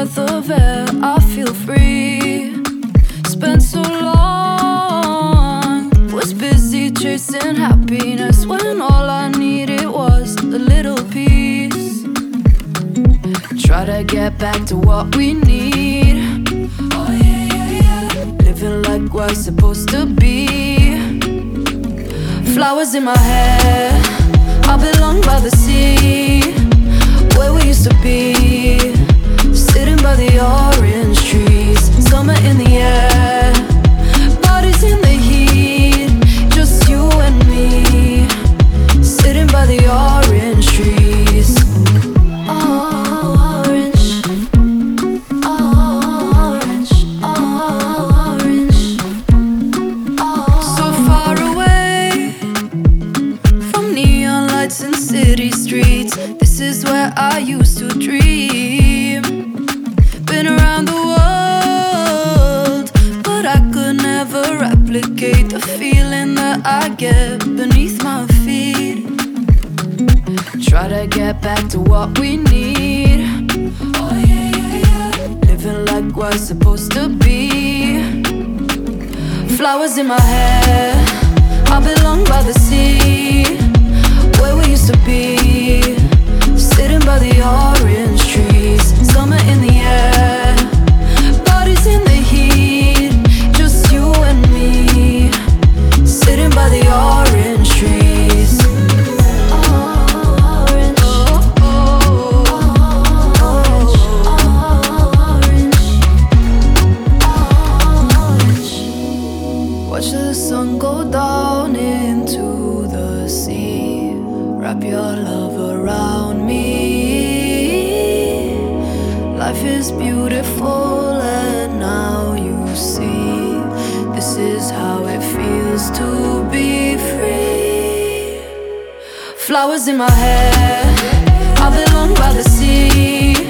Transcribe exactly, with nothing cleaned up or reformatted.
breath of air, I feel free. Spent so long, was busy chasing happiness when all I needed was a little peace. Try to get back to what we need. Oh yeah, yeah, yeah. Living like we're supposed to be. Flowers in my hair, I belong by the sea, where we used to be. Sitting by the orange trees, summer in the air, bodies in the heat, just you and me. Sitting by the orange trees. Orange, orange, orange. So far away from neon lights and city streets, this is where I used to dream. Been around the world, but I could never replicate the feeling that I get beneath my feet. Try to get back to what we need. Oh yeah, yeah, yeah. Living like we're supposed to be. Flowers in my hair, I belong by the sea, where we used to be. Sitting by the orange trees, summer in the air, bodies in the heat, just you and me. Sitting by the orange trees. Orange, oh, oh, orange, orange, orange. Watch the sun go down into the sea. Wrap your love around me. Life is beautiful and now you see. This is how it feels to be free. Flowers in my hair, I belong by the sea,